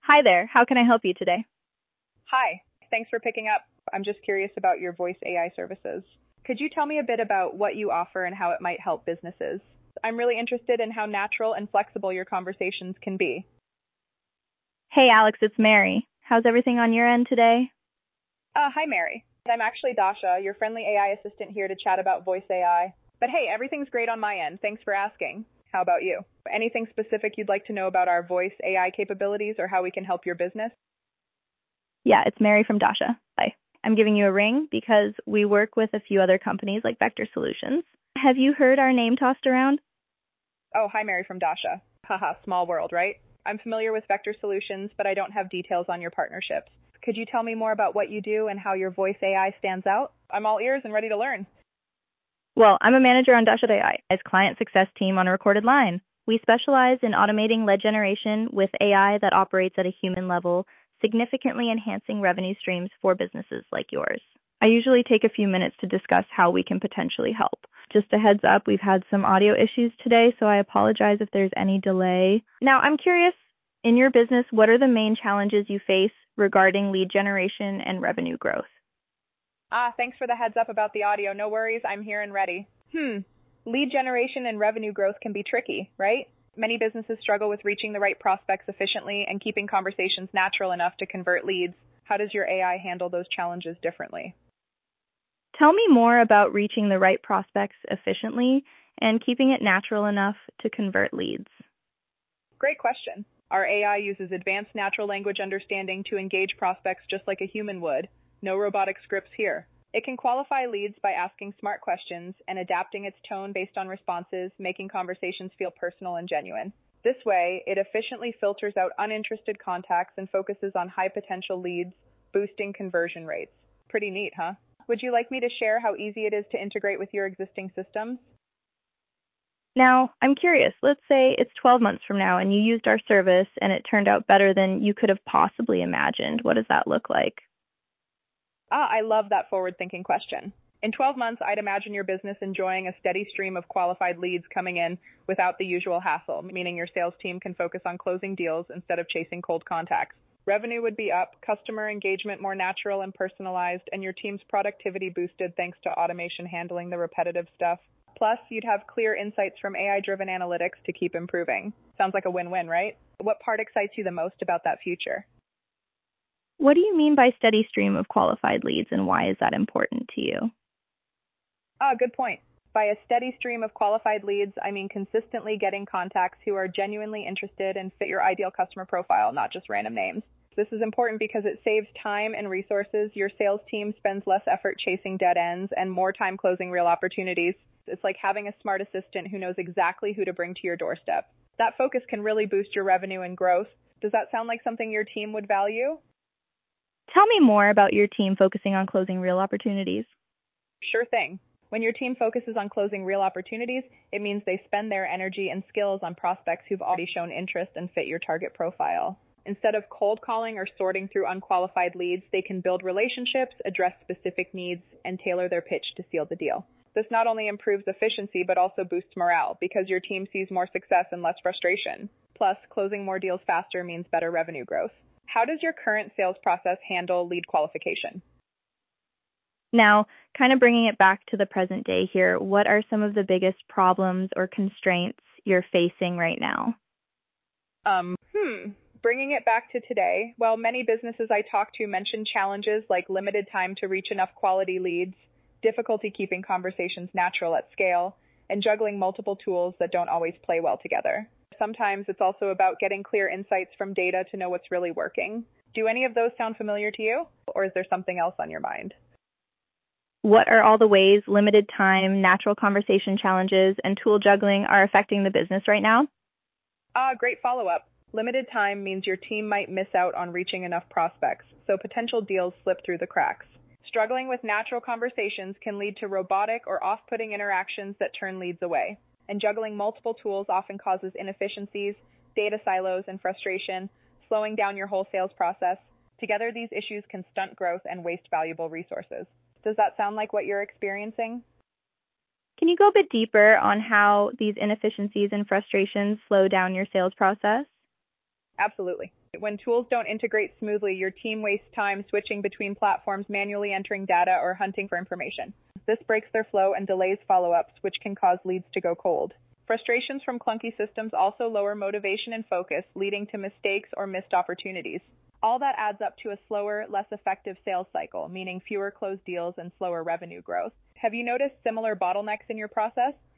Hi there. How can I help you today? Hi, thanks for picking up. I'm just curious about your voice AI services. Could you tell me a bit about what you offer and how it might help businesses? I'm really interested in how natural and flexible your conversations can be. Hey, Alex, it's Mary. How's everything on your end today? Hi, Mary. I'm actually Dasha, your friendly AI assistant here to chat about voice AI. But hey, everything's great on my end. Thanks for asking. How about you? Anything specific you'd like to know about our voice AI capabilities or how we can help your business? Yeah, it's Mary from Dasha. Hi. I'm giving you a ring because we work with a few other companies like Vector Solutions. Have you heard our name tossed around? Oh, hi, Mary from Dasha. Haha, small world, right? I'm familiar with Vector Solutions, but I don't have details on your partnerships. Could you tell me more about what you do and how your voice AI stands out? I'm all ears and ready to learn. Well, I'm a manager on Dasha AI as client success team on a recorded line. We specialize in automating lead generation with AI that operates at a human level, significantly enhancing revenue streams for businesses like yours. I usually take a few minutes to discuss how we can potentially help. Just a heads up, we've had some audio issues today, so I apologize if there's any delay. Now, I'm curious, in your business, what are the main challenges you face regarding lead generation and revenue growth? Thanks for the heads up about the audio. No worries, I'm here and ready. Lead generation and revenue growth can be tricky, right? Many businesses struggle with reaching the right prospects efficiently and keeping conversations natural enough to convert leads. How does your AI handle those challenges differently? Tell me more about reaching the right prospects efficiently and keeping it natural enough to convert leads. Great question. Our AI uses advanced natural language understanding to engage prospects just like a human would. No robotic scripts here. It can qualify leads by asking smart questions and adapting its tone based on responses, making conversations feel personal and genuine. This way, it efficiently filters out uninterested contacts and focuses on high potential leads, boosting conversion rates. Pretty neat, huh? Would you like me to share how easy it is to integrate with your existing systems? Now, I'm curious, let's say it's 12 months from now and you used our service and it turned out better than you could have possibly imagined. What does that look like? I love that forward-thinking question. In 12 months, I'd imagine your business enjoying a steady stream of qualified leads coming in without the usual hassle, meaning your sales team can focus on closing deals instead of chasing cold contacts. Revenue would be up, customer engagement more natural and personalized, and your team's productivity boosted thanks to automation handling the repetitive stuff. Plus, you'd have clear insights from AI-driven analytics to keep improving. Sounds like a win-win, right? What part excites you the most about that future? What do you mean by steady stream of qualified leads and why is that important to you? Good point. By a steady stream of qualified leads, I mean consistently getting contacts who are genuinely interested and fit your ideal customer profile, not just random names. This is important because it saves time and resources. Your sales team spends less effort chasing dead ends and more time closing real opportunities. It's like having a smart assistant who knows exactly who to bring to your doorstep. That focus can really boost your revenue and growth. Does that sound like something your team would value? Tell me more about your team focusing on closing real opportunities. Sure thing. When your team focuses on closing real opportunities, it means they spend their energy and skills on prospects who've already shown interest and fit your target profile. Instead of cold calling or sorting through unqualified leads, they can build relationships, address specific needs, and tailor their pitch to seal the deal. This not only improves efficiency, but also boosts morale because your team sees more success and less frustration. Plus, closing more deals faster means better revenue growth. How does your current sales process handle lead qualification? Now, kind of bringing it back to the present day here, what are some of the biggest problems or constraints you're facing right now? Bringing it back to today, well, many businesses I talk to mention challenges like limited time to reach enough quality leads, difficulty keeping conversations natural at scale, and juggling multiple tools that don't always play well together. Sometimes it's also about getting clear insights from data to know what's really working. Do any of those sound familiar to you, or is there something else on your mind? What are all the ways limited time, natural conversation challenges, and tool juggling are affecting the business right now? Great follow-up. Limited time means your team might miss out on reaching enough prospects, so potential deals slip through the cracks. Struggling with natural conversations can lead to robotic or off-putting interactions that turn leads away. And juggling multiple tools often causes inefficiencies, data silos, and frustration, slowing down your whole sales process. Together, these issues can stunt growth and waste valuable resources. Does that sound like what you're experiencing? Can you go a bit deeper on how these inefficiencies and frustrations slow down your sales process? Absolutely. When tools don't integrate smoothly, your team wastes time switching between platforms, manually entering data, or hunting for information. This breaks their flow and delays follow-ups, which can cause leads to go cold. Frustrations from clunky systems also lower motivation and focus, leading to mistakes or missed opportunities. All that adds up to a slower, less effective sales cycle, meaning fewer closed deals and slower revenue growth. Have you noticed similar bottlenecks in your process?